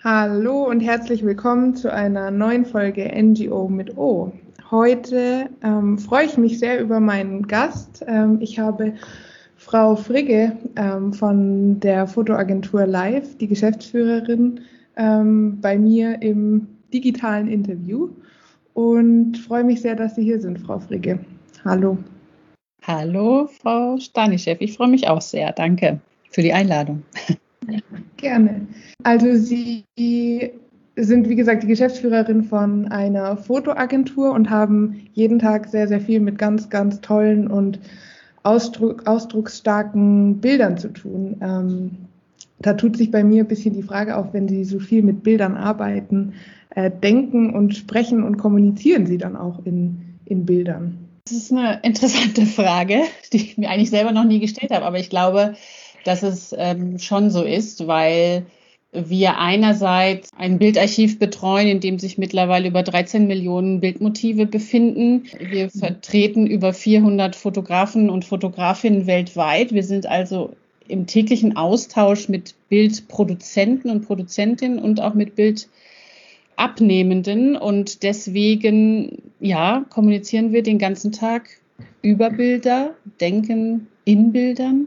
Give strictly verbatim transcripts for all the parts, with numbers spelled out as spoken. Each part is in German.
Hallo und herzlich willkommen zu einer neuen Folge N G O mit O. Heute ähm, freue ich mich sehr über meinen Gast. Ähm, ich habe Frau Frigge ähm, von der Fotoagentur Live, die Geschäftsführerin, ähm, bei mir im digitalen Interview und freue mich sehr, dass Sie hier sind, Frau Frigge. Hallo. Hallo, Frau Stanischew. Ich freue mich auch sehr. Danke für die Einladung. Gerne. Also Sie sind, wie gesagt, die Geschäftsführerin von einer Fotoagentur und haben jeden Tag sehr, sehr viel mit ganz, ganz tollen und ausdruck, ausdrucksstarken Bildern zu tun. Ähm, da tut sich bei mir ein bisschen die Frage auf, wenn Sie so viel mit Bildern arbeiten, äh, denken und sprechen und kommunizieren Sie dann auch in, in Bildern? Das ist eine interessante Frage, die ich mir eigentlich selber noch nie gestellt habe, aber ich glaube, dass es ähm, schon so ist, weil wir einerseits ein Bildarchiv betreuen, in dem sich mittlerweile über dreizehn Millionen Bildmotive befinden. Wir vertreten über vierhundert Fotografen und Fotografinnen weltweit. Wir sind also im täglichen Austausch mit Bildproduzenten und Produzentinnen und auch mit Bildabnehmenden. Und deswegen, ja, kommunizieren wir den ganzen Tag über Bilder, denken in Bildern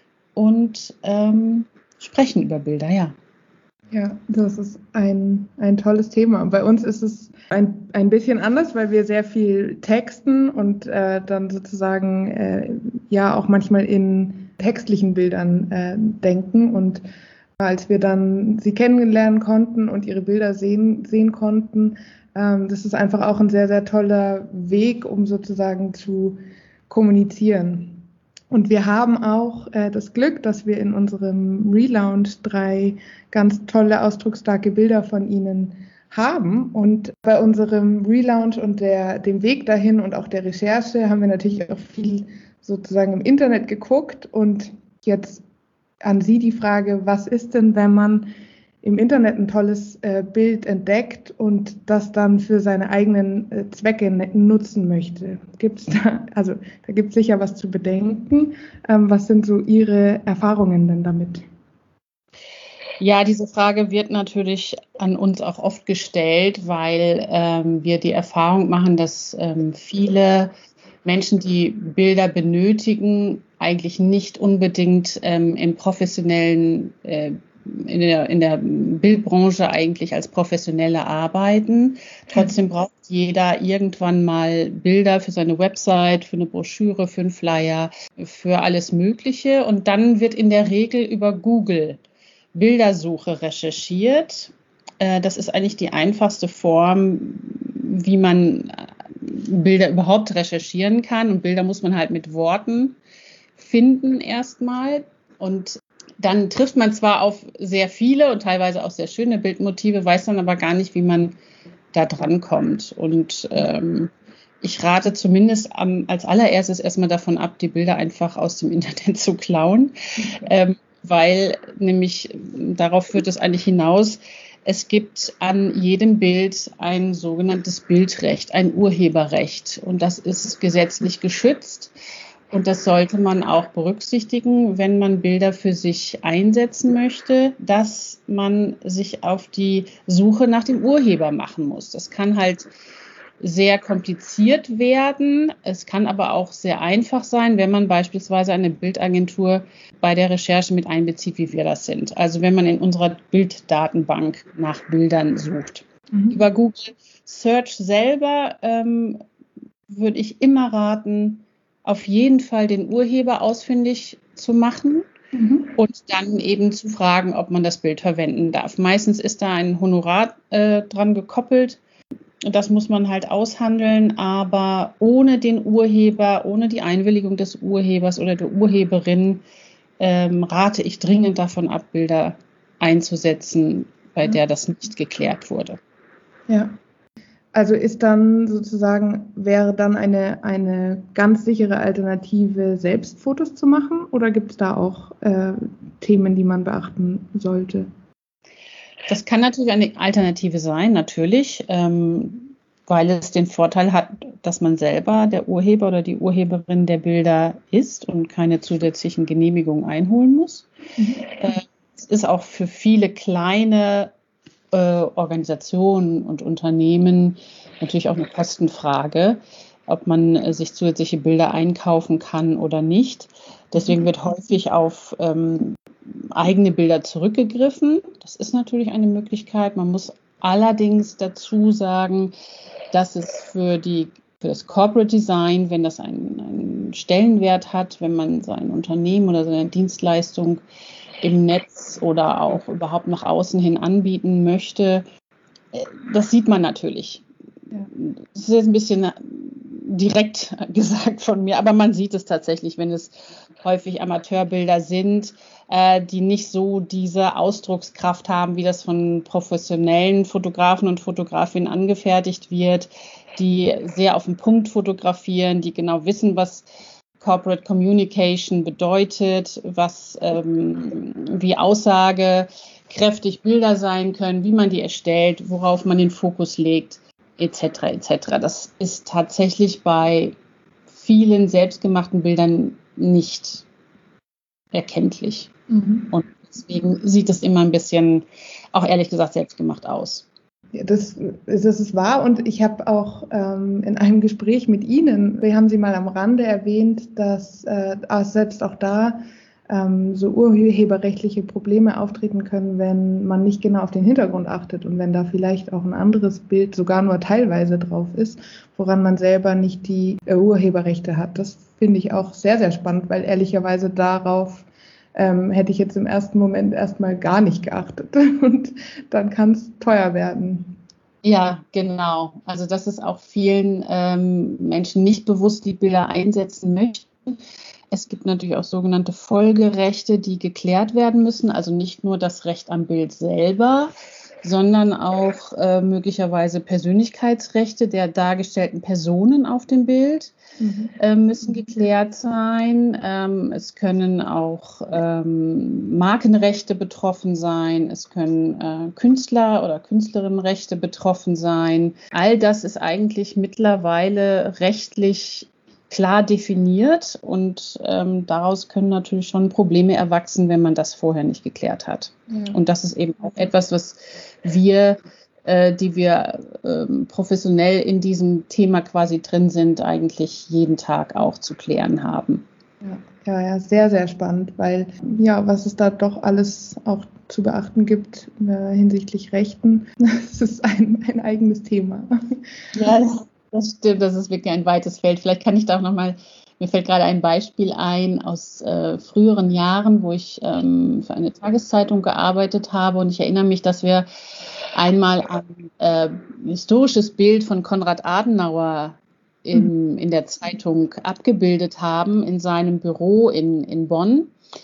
und ähm, sprechen über Bilder, ja. Ja, das ist ein, ein tolles Thema. Bei uns ist es ein, ein bisschen anders, weil wir sehr viel texten und äh, dann sozusagen äh, ja auch manchmal in textlichen Bildern äh, denken. Und als wir dann sie kennenlernen konnten und ihre Bilder sehen, sehen konnten, ähm, das ist einfach auch ein sehr, sehr toller Weg, um sozusagen zu kommunizieren. Und wir haben auch äh, das Glück, dass wir in unserem Relaunch drei ganz tolle, ausdrucksstarke Bilder von Ihnen haben. Und bei unserem Relaunch und der, dem Weg dahin und auch der Recherche haben wir natürlich auch viel sozusagen im Internet geguckt. Und jetzt an Sie die Frage, was ist denn, wenn man im Internet ein tolles äh, Bild entdeckt und das dann für seine eigenen äh, Zwecke nutzen möchte? Gibt's da, also da gibt es sicher was zu bedenken. Ähm, was sind so Ihre Erfahrungen denn damit? Ja, diese Frage wird natürlich an uns auch oft gestellt, weil ähm, wir die Erfahrung machen, dass ähm, viele Menschen, die Bilder benötigen, eigentlich nicht unbedingt ähm, im professionellen äh, In der, in der Bildbranche eigentlich als Professionelle arbeiten. Trotzdem braucht jeder irgendwann mal Bilder für seine Website, für eine Broschüre, für einen Flyer, für alles Mögliche. Und dann wird in der Regel über Google Bildersuche recherchiert. Das ist eigentlich die einfachste Form, wie man Bilder überhaupt recherchieren kann. Und Bilder muss man halt mit Worten finden erstmal. Und dann trifft man zwar auf sehr viele und teilweise auch sehr schöne Bildmotive, weiß dann aber gar nicht, wie man da dran kommt. Und ähm, ich rate zumindest am, als allererstes erstmal davon ab, die Bilder einfach aus dem Internet zu klauen, ähm, weil nämlich darauf führt es eigentlich hinaus, es gibt an jedem Bild ein sogenanntes Bildrecht, ein Urheberrecht, und das ist gesetzlich geschützt. Und das sollte man auch berücksichtigen, wenn man Bilder für sich einsetzen möchte, dass man sich auf die Suche nach dem Urheber machen muss. Das kann halt sehr kompliziert werden. Es kann aber auch sehr einfach sein, wenn man beispielsweise eine Bildagentur bei der Recherche mit einbezieht, wie wir das sind. Also wenn man in unserer Bilddatenbank nach Bildern sucht. Mhm. Über Google Search selber ähm, würde ich immer raten, auf jeden Fall den Urheber ausfindig zu machen mhm. und dann eben zu fragen, ob man das Bild verwenden darf. Meistens ist da ein Honorar äh, dran gekoppelt. Das muss man halt aushandeln, aber ohne den Urheber, ohne die Einwilligung des Urhebers oder der Urheberin ähm, rate ich dringend davon ab, Bilder einzusetzen, bei der das nicht geklärt wurde. Ja. Also ist dann sozusagen, wäre dann eine, eine ganz sichere Alternative, selbst Fotos zu machen? Oder gibt es da auch äh, Themen, die man beachten sollte? Das kann natürlich eine Alternative sein, natürlich, ähm, weil es den Vorteil hat, dass man selber der Urheber oder die Urheberin der Bilder ist und keine zusätzlichen Genehmigungen einholen muss. Mhm. Äh, es ist auch für viele kleine äh, Organisationen und Unternehmen natürlich auch eine Kostenfrage, ob man äh, sich zusätzliche Bilder einkaufen kann oder nicht. Deswegen wird häufig auf ähm, eigene Bilder zurückgegriffen. Das ist natürlich eine Möglichkeit. Man muss allerdings dazu sagen, dass es für, die, für das Corporate Design, wenn das einen, einen Stellenwert hat, wenn man sein Unternehmen oder seine Dienstleistung im Netz oder auch überhaupt nach außen hin anbieten möchte, das sieht man natürlich. Ja. Das ist jetzt ein bisschen direkt gesagt von mir, aber man sieht es tatsächlich, wenn es häufig Amateurbilder sind, äh, die nicht so diese Ausdruckskraft haben, wie das von professionellen Fotografen und Fotografinnen angefertigt wird, die sehr auf den Punkt fotografieren, die genau wissen, was Corporate Communication bedeutet, was ähm, wie aussagekräftig Bilder sein können, wie man die erstellt, worauf man den Fokus legt, et cetera et cetera. Das ist tatsächlich bei vielen selbstgemachten Bildern nicht erkenntlich. Mhm. Und deswegen sieht es immer ein bisschen, auch ehrlich gesagt, selbstgemacht aus. Ja, das, das ist wahr, und ich habe auch ähm, in einem Gespräch mit Ihnen, wir haben Sie mal am Rande erwähnt, dass äh, selbst auch da ähm, so urheberrechtliche Probleme auftreten können, wenn man nicht genau auf den Hintergrund achtet und wenn da vielleicht auch ein anderes Bild sogar nur teilweise drauf ist, woran man selber nicht die äh, Urheberrechte hat. Das finde ich auch sehr, sehr spannend, weil ehrlicherweise darauf Ähm, hätte ich jetzt im ersten Moment erstmal gar nicht geachtet, und dann kann es teuer werden. Ja, genau. Also das ist auch vielen ähm, Menschen nicht bewusst, die Bilder einsetzen möchten. Es gibt natürlich auch sogenannte Folgerechte, die geklärt werden müssen. Also nicht nur das Recht am Bild selber, sondern auch äh, möglicherweise Persönlichkeitsrechte der dargestellten Personen auf dem Bild mhm. äh, müssen geklärt sein. Ähm, es können auch ähm, Markenrechte betroffen sein. Es können äh, Künstler- oder Künstlerinnenrechte betroffen sein. All das ist eigentlich mittlerweile rechtlich klar definiert, und ähm, daraus können natürlich schon Probleme erwachsen, wenn man das vorher nicht geklärt hat. Ja. Und das ist eben auch etwas, was wir, äh, die wir ähm, professionell in diesem Thema quasi drin sind, eigentlich jeden Tag auch zu klären haben. Ja, ja, ja, sehr, sehr spannend, weil ja, was es da doch alles auch zu beachten gibt äh, hinsichtlich Rechten, das ist ein, ein eigenes Thema. Ja, das stimmt, das ist wirklich ein weites Feld. Vielleicht kann ich da auch nochmal, mir fällt gerade ein Beispiel ein aus äh, früheren Jahren, wo ich ähm, für eine Tageszeitung gearbeitet habe, und ich erinnere mich, dass wir einmal ein äh, historisches Bild von Konrad Adenauer in, in der Zeitung abgebildet haben, in seinem Büro in, in Bonn.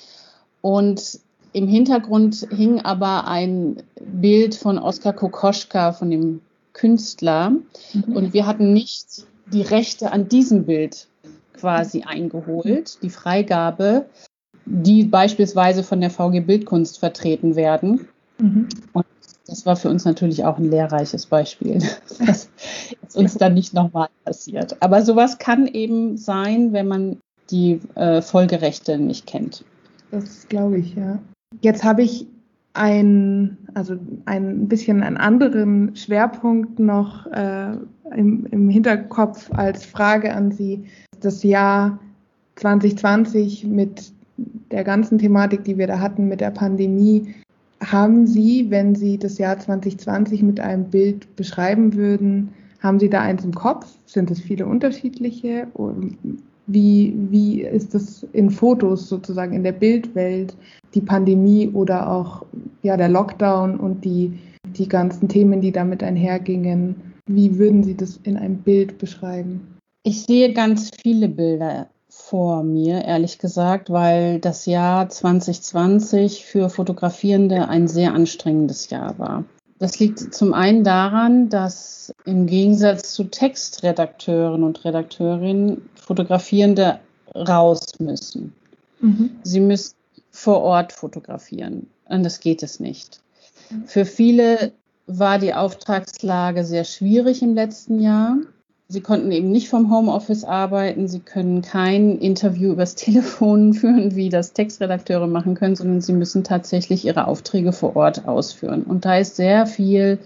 Und im Hintergrund hing aber ein Bild von Oskar Kokoschka, von dem Künstler. Mhm. Und wir hatten nicht die Rechte an diesem Bild quasi eingeholt, die Freigabe, die beispielsweise von der V G Bildkunst vertreten werden. Mhm. Und das war für uns natürlich auch ein lehrreiches Beispiel, dass es uns dann nicht nochmal passiert. Aber sowas kann eben sein, wenn man die äh, Folgerechte nicht kennt. Das glaube ich, ja. Jetzt habe ich ein, also ein bisschen einen anderen Schwerpunkt noch äh, im, im Hinterkopf als Frage an Sie. Das Jahr zwanzig zwanzig mit der ganzen Thematik, die wir da hatten mit der Pandemie, haben Sie, wenn Sie das Jahr zwanzig zwanzig mit einem Bild beschreiben würden, haben Sie da eins im Kopf? Sind es viele unterschiedliche? Wie, wie ist das in Fotos sozusagen in der Bildwelt, die Pandemie oder auch ja, der Lockdown und die, die ganzen Themen, die damit einhergingen? Wie würden Sie das in einem Bild beschreiben? Ich sehe ganz viele Bilder vor mir, ehrlich gesagt, weil das Jahr zwanzig zwanzig für Fotografierende ein sehr anstrengendes Jahr war. Das liegt zum einen daran, dass im Gegensatz zu Textredakteuren und Redakteurinnen Fotografierende raus müssen. Mhm. Sie müssen vor Ort fotografieren. Anders geht es nicht. Mhm. Für viele war die Auftragslage sehr schwierig im letzten Jahr. Sie konnten eben nicht vom Homeoffice arbeiten, sie können kein Interview übers Telefon führen, wie das Textredakteure machen können, sondern sie müssen tatsächlich ihre Aufträge vor Ort ausführen. Und da ist sehr viel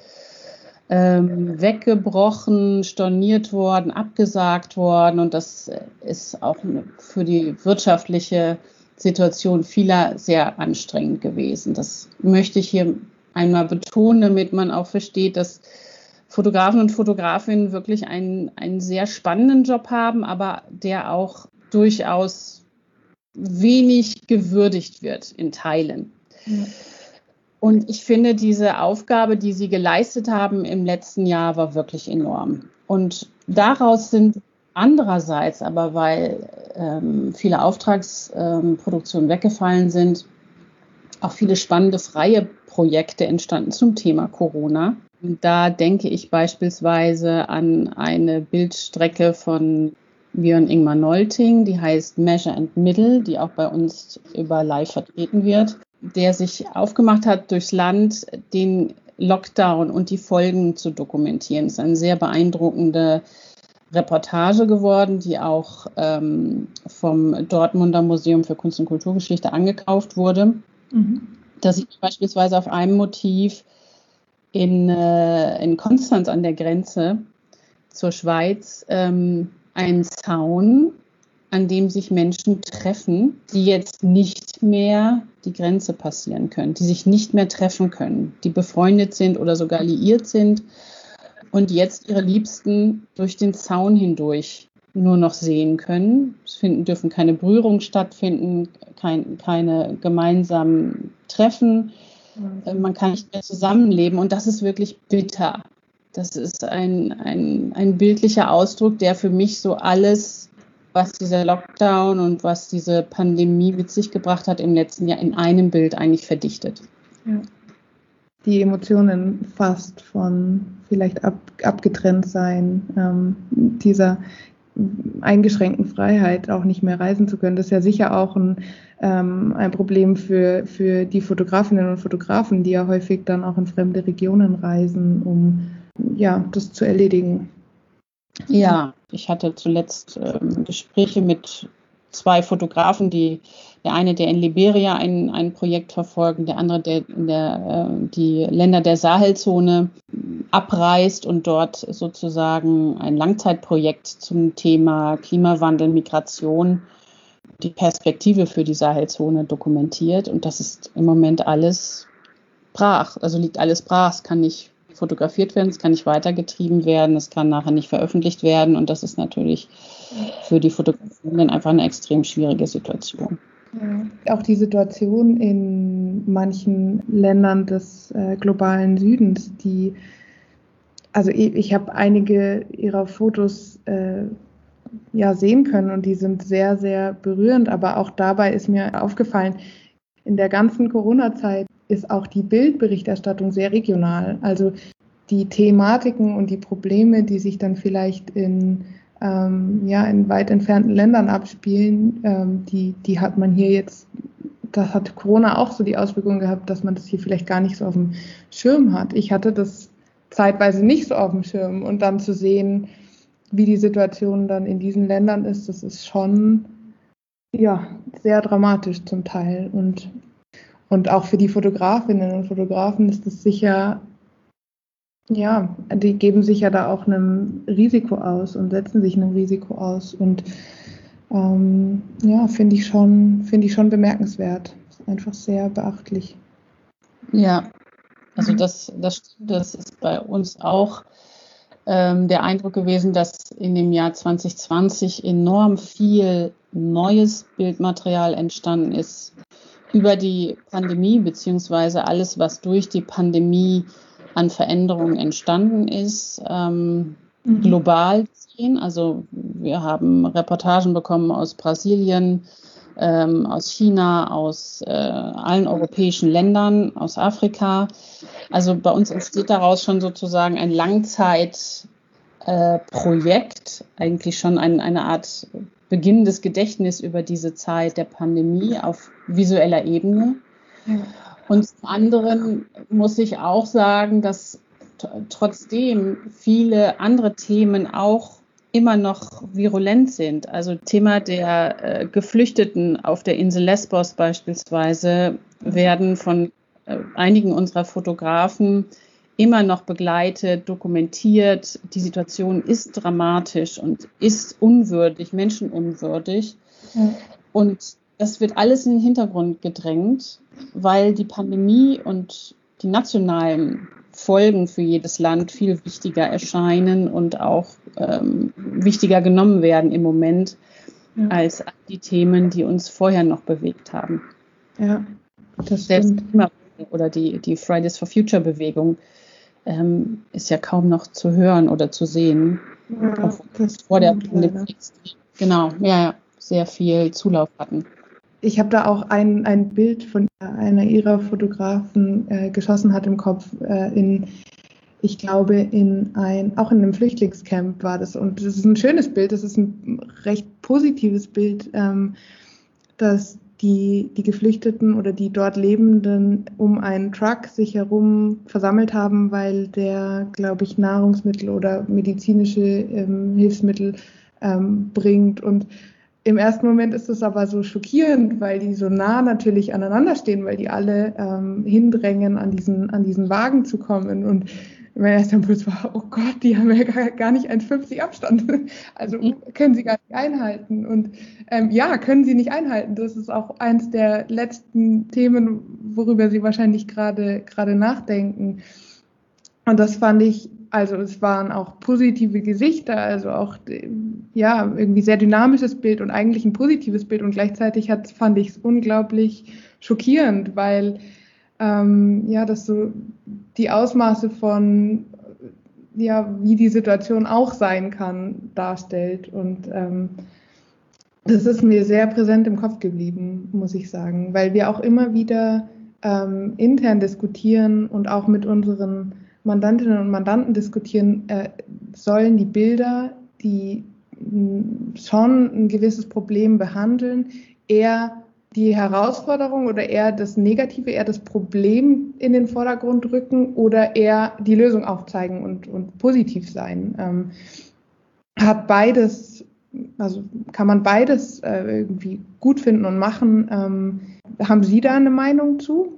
ähm, weggebrochen, storniert worden, abgesagt worden. Und das ist auch für die wirtschaftliche Situation vieler sehr anstrengend gewesen. Das möchte ich hier einmal betonen, damit man auch versteht, dass Fotografen und Fotografinnen wirklich einen, einen sehr spannenden Job haben, aber der auch durchaus wenig gewürdigt wird in Teilen. Ja. Und ich finde, diese Aufgabe, die Sie geleistet haben im letzten Jahr, war wirklich enorm. Und daraus sind andererseits, aber weil ähm, viele Auftragsproduktionen ähm, weggefallen sind, auch viele spannende freie Projekte entstanden zum Thema Corona. Und da denke ich beispielsweise an eine Bildstrecke von Björn Ingmar Nolting, die heißt Measure and Middle, die auch bei uns über Live vertreten wird, der sich aufgemacht hat, durchs Land den Lockdown und die Folgen zu dokumentieren. Es ist eine sehr beeindruckende Reportage geworden, die auch ähm, vom Dortmunder Museum für Kunst und Kulturgeschichte angekauft wurde. Mhm. Da sieht man beispielsweise auf einem Motiv in, äh, in Konstanz an der Grenze zur Schweiz ähm, einen Zaun, an dem sich Menschen treffen, die jetzt nicht mehr die Grenze passieren können, die sich nicht mehr treffen können, die befreundet sind oder sogar liiert sind und jetzt ihre Liebsten durch den Zaun hindurch nur noch sehen können. Es finden, dürfen keine Berührungen stattfinden, kein, keine gemeinsamen Treffen. Mhm. Man kann nicht mehr zusammenleben und das ist wirklich bitter. Das ist ein, ein, ein bildlicher Ausdruck, der für mich so alles, was dieser Lockdown und was diese Pandemie mit sich gebracht hat im letzten Jahr, in einem Bild eigentlich verdichtet. Ja. Die Emotionen fast von vielleicht ab, abgetrennt sein, ähm, dieser eingeschränkten Freiheit, auch nicht mehr reisen zu können. Das ist ja sicher auch ein, ähm, ein Problem für, für die Fotografinnen und Fotografen, die ja häufig dann auch in fremde Regionen reisen, um ja, das zu erledigen. Ja, ich hatte zuletzt ähm, Gespräche mit zwei Fotografen, die der eine, der in Liberia ein, ein Projekt verfolgt, der andere, der in der äh, die Länder der Sahelzone abreist und dort sozusagen ein Langzeitprojekt zum Thema Klimawandel, Migration, die Perspektive für die Sahelzone dokumentiert. Und das ist im Moment alles brach, also liegt alles brach, es kann nicht fotografiert werden, es kann nicht weitergetrieben werden, es kann nachher nicht veröffentlicht werden und das ist natürlich für die Fotografen einfach eine extrem schwierige Situation. Ja. Auch die Situation in manchen Ländern des äh, globalen Südens, die, also ich, ich habe einige ihrer Fotos äh, ja sehen können und die sind sehr, sehr berührend, aber auch dabei ist mir aufgefallen, in der ganzen Corona-Zeit ist auch die Bildberichterstattung sehr regional. Also die Thematiken und die Probleme, die sich dann vielleicht in, ähm, ja, in weit entfernten Ländern abspielen, ähm, die, die hat man hier jetzt, das hat Corona auch so die Auswirkung gehabt, dass man das hier vielleicht gar nicht so auf dem Schirm hat. Ich hatte das zeitweise nicht so auf dem Schirm und dann zu sehen, wie die Situation dann in diesen Ländern ist, das ist schon ja, sehr dramatisch zum Teil und Und auch für die Fotografinnen und Fotografen ist es sicher, ja, die geben sich ja da auch einem Risiko aus und setzen sich einem Risiko aus. Und ähm, ja, finde ich schon, finde ich schon bemerkenswert. Ist einfach sehr beachtlich. Ja, also das, das, das ist bei uns auch ähm, der Eindruck gewesen, dass in dem Jahr zwanzig zwanzig enorm viel neues Bildmaterial entstanden ist über die Pandemie, beziehungsweise alles, was durch die Pandemie an Veränderungen entstanden ist, ähm, mhm. global gesehen. Also wir haben Reportagen bekommen aus Brasilien, ähm, aus China, aus äh, allen europäischen Ländern, aus Afrika. Also bei uns entsteht daraus schon sozusagen ein Langzeitprojekt, äh, eigentlich schon ein, eine Art beginnendes Gedächtnis über diese Zeit der Pandemie auf visueller Ebene. Ja. Und zum anderen muss ich auch sagen, dass t- trotzdem viele andere Themen auch immer noch virulent sind. Also Thema der äh, Geflüchteten auf der Insel Lesbos beispielsweise werden von äh, einigen unserer Fotografen immer noch begleitet, dokumentiert. Die Situation ist dramatisch und ist unwürdig, menschenunwürdig. Ja. Und das wird alles in den Hintergrund gedrängt, weil die Pandemie und die nationalen Folgen für jedes Land viel wichtiger erscheinen und auch ähm, wichtiger genommen werden im Moment ja. als die Themen, die uns vorher noch bewegt haben. Ja, das Selbst stimmt. Oder die, die Fridays for Future Bewegung ähm, ist ja kaum noch zu hören oder zu sehen. Ja, das vor der Pandemie genau, ja, ja, sehr viel Zulauf hatten. Ich habe da auch ein, ein Bild von einer ihrer Fotografen äh, geschossen hat im Kopf, äh, in, ich glaube, in ein, auch in einem Flüchtlingscamp war das. Und das ist ein schönes Bild, das ist ein recht positives Bild, ähm, dass die, die Geflüchteten oder die dort Lebenden um einen Truck sich herum versammelt haben, weil der, glaube ich, Nahrungsmittel oder medizinische ähm, Hilfsmittel ähm, bringt. Und im ersten Moment ist es aber so schockierend, weil die so nah natürlich aneinander stehen, weil die alle ähm, hindrängen, an diesen, an diesen Wagen zu kommen. Und mein erster Impuls war, oh Gott, die haben ja gar, gar nicht eins Komma fünfzig Abstand. Also können sie gar nicht einhalten. Und ähm, ja, können sie nicht einhalten. Das ist auch eins der letzten Themen, worüber sie wahrscheinlich gerade gerade nachdenken. Und das fand ich, also es waren auch positive Gesichter, also auch ja irgendwie sehr dynamisches Bild und eigentlich ein positives Bild. Und gleichzeitig hat, fand ich es unglaublich schockierend, weil ähm, ja das so die Ausmaße von ja wie die Situation auch sein kann darstellt. Und ähm, das ist mir sehr präsent im Kopf geblieben, muss ich sagen, weil wir auch immer wieder ähm, intern diskutieren und auch mit unseren Mandantinnen und Mandanten diskutieren, äh, sollen die Bilder, die mh, schon ein gewisses Problem behandeln, eher die Herausforderung oder eher das Negative, eher das Problem in den Vordergrund rücken oder eher die Lösung aufzeigen und, und positiv sein. Ähm, hat beides, also kann man beides äh, irgendwie gut finden und machen. Ähm, haben Sie da eine Meinung zu?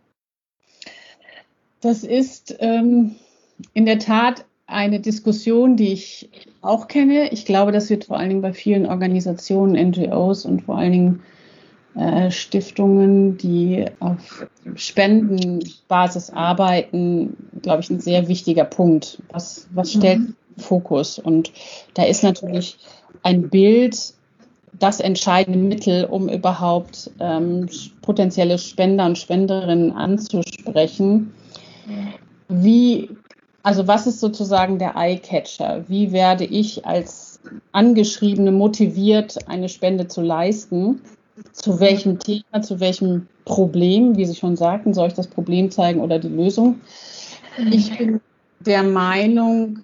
Das ist ähm, in der Tat eine Diskussion, die ich auch kenne. Ich glaube, das wird vor allen Dingen bei vielen Organisationen, N G Os und vor allen Dingen äh, Stiftungen, die auf Spendenbasis arbeiten, glaube ich, ein sehr wichtiger Punkt. Was, was stellt mhm. Fokus? Und da ist natürlich ein Bild das entscheidende Mittel, um überhaupt ähm, potenzielle Spender und Spenderinnen anzusprechen. Wie, also was ist sozusagen der Eye-Catcher? Wie werde ich als Angeschriebene motiviert, eine Spende zu leisten? Zu welchem Thema, zu welchem Problem? Wie Sie schon sagten, soll ich das Problem zeigen oder die Lösung? Ich bin der Meinung,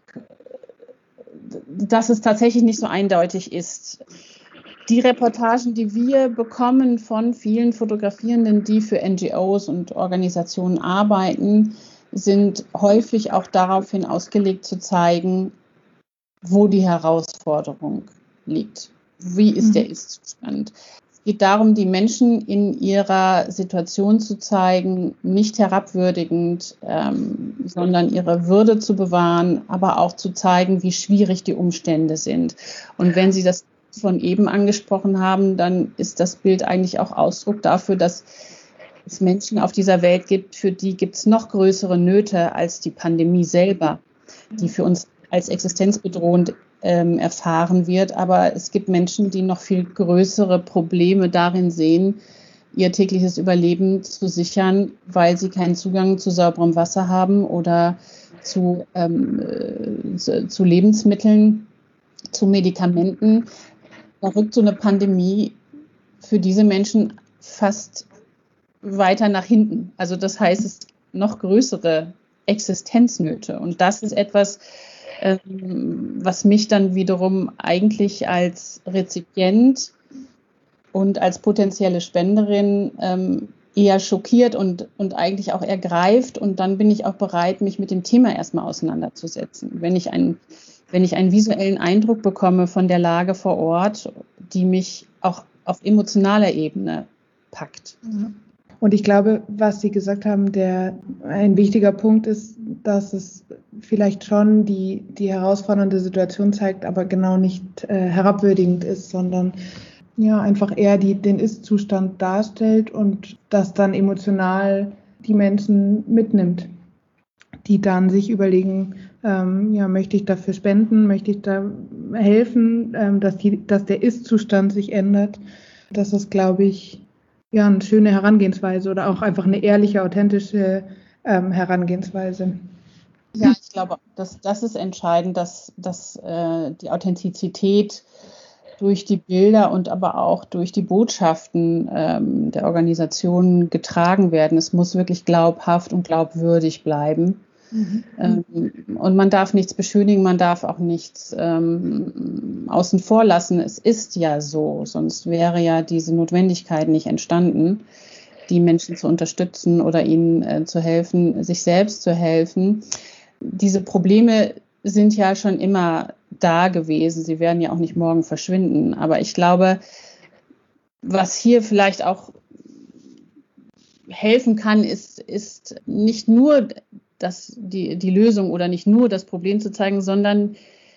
dass es tatsächlich nicht so eindeutig ist. Die Reportagen, die wir bekommen von vielen Fotografierenden, die für N G Os und Organisationen arbeiten, sind häufig auch daraufhin ausgelegt zu zeigen, wo die Herausforderung liegt. Wie ist mhm. der Ist-Zustand? Es geht darum, die Menschen in ihrer Situation zu zeigen, nicht herabwürdigend, ähm, sondern ihre Würde zu bewahren, aber auch zu zeigen, wie schwierig die Umstände sind. Und wenn Sie das von eben angesprochen haben, dann ist das Bild eigentlich auch Ausdruck dafür, dass es Menschen auf dieser Welt gibt, für die gibt es noch größere Nöte als die Pandemie selber, die für uns als existenzbedrohend ähm, erfahren wird. Aber es gibt Menschen, die noch viel größere Probleme darin sehen, ihr tägliches Überleben zu sichern, weil sie keinen Zugang zu sauberem Wasser haben oder zu, ähm, äh, zu, zu Lebensmitteln, zu Medikamenten. Da rückt so eine Pandemie für diese Menschen fast weiter nach hinten. Also das heißt, es gibt noch größere Existenznöte. Und das ist etwas, ähm, was mich dann wiederum eigentlich als Rezipient und als potenzielle Spenderin ähm, eher schockiert und, und eigentlich auch ergreift. Und dann bin ich auch bereit, mich mit dem Thema erstmal auseinanderzusetzen. Wenn ich ein wenn ich einen visuellen Eindruck bekomme von der Lage vor Ort, die mich auch auf emotionaler Ebene packt. Und ich glaube, was Sie gesagt haben, der ein wichtiger Punkt ist, dass es vielleicht schon die, die herausfordernde Situation zeigt, aber genau nicht äh, herabwürdigend ist, sondern ja einfach eher die, den Ist-Zustand darstellt und das dann emotional die Menschen mitnimmt, die dann sich überlegen, ähm, ja, möchte ich dafür spenden, möchte ich da helfen, ähm, dass, die, dass der Ist-Zustand sich ändert. Das ist, glaube ich, ja, eine schöne Herangehensweise oder auch einfach eine ehrliche, authentische ähm, Herangehensweise. Ja, ich glaube, das, das ist entscheidend, dass, dass äh, die Authentizität durch die Bilder und aber auch durch die Botschaften ähm, der Organisation getragen werden. Es muss wirklich glaubhaft und glaubwürdig bleiben. Mhm. Ähm, und man darf nichts beschönigen, man darf auch nichts ähm, außen vor lassen. Es ist ja so, sonst wäre ja diese Notwendigkeit nicht entstanden, die Menschen zu unterstützen oder ihnen äh, zu helfen, sich selbst zu helfen. Diese Probleme sind ja schon immer da gewesen. Sie werden ja auch nicht morgen verschwinden. Aber ich glaube, was hier vielleicht auch helfen kann, ist, ist nicht nur das, die, die Lösung oder nicht nur das Problem zu zeigen, sondern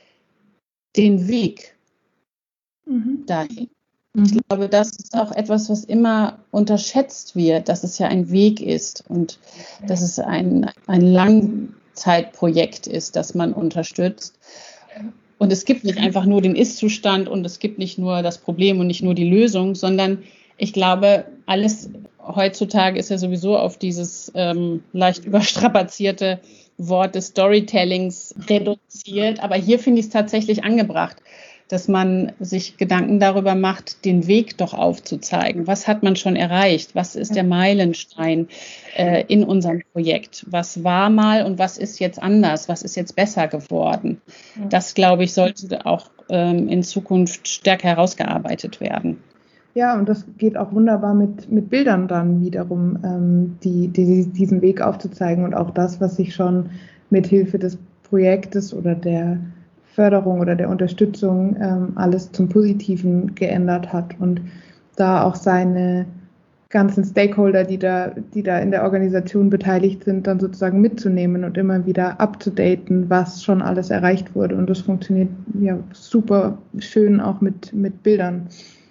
den Weg mhm. dahin. Mhm. Ich glaube, das ist auch etwas, was immer unterschätzt wird, dass es ja ein Weg ist und dass es ein, ein Langzeitprojekt ist, das man unterstützt. Und es gibt nicht einfach nur den Ist-Zustand und es gibt nicht nur das Problem und nicht nur die Lösung, sondern ich glaube, alles heutzutage ist ja sowieso auf dieses ähm, leicht überstrapazierte Wort des Storytellings reduziert. Aber hier finde ich es tatsächlich angebracht, dass man sich Gedanken darüber macht, den Weg doch aufzuzeigen. Was hat man schon erreicht? Was ist der Meilenstein äh, in unserem Projekt? Was war mal und was ist jetzt anders? Was ist jetzt besser geworden? Das, glaube ich, sollte auch ähm, in Zukunft stärker herausgearbeitet werden. Ja, und das geht auch wunderbar mit, mit Bildern dann wiederum, ähm, die, die, diesen Weg aufzuzeigen und auch das, was sich schon mit Hilfe des Projektes oder der Förderung oder der Unterstützung ähm, alles zum Positiven geändert hat und da auch seine ganzen Stakeholder, die da, die da in der Organisation beteiligt sind, dann sozusagen mitzunehmen und immer wieder abzudaten, was schon alles erreicht wurde. Und das funktioniert ja super schön auch mit, mit Bildern.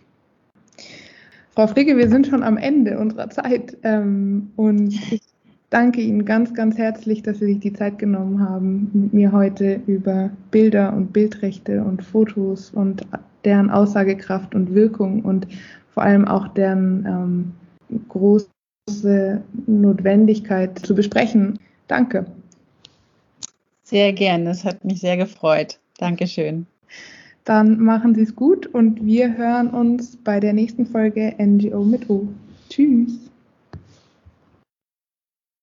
Frau Fricke, wir sind schon am Ende unserer Zeit ähm, und ich danke Ihnen ganz, ganz herzlich, dass Sie sich die Zeit genommen haben, mit mir heute über Bilder und Bildrechte und Fotos und deren Aussagekraft und Wirkung und vor allem auch deren ähm, große Notwendigkeit zu besprechen. Danke. Sehr gerne, es hat mich sehr gefreut. Dankeschön. Dann machen Sie es gut und wir hören uns bei der nächsten Folge N G O mit O. Tschüss.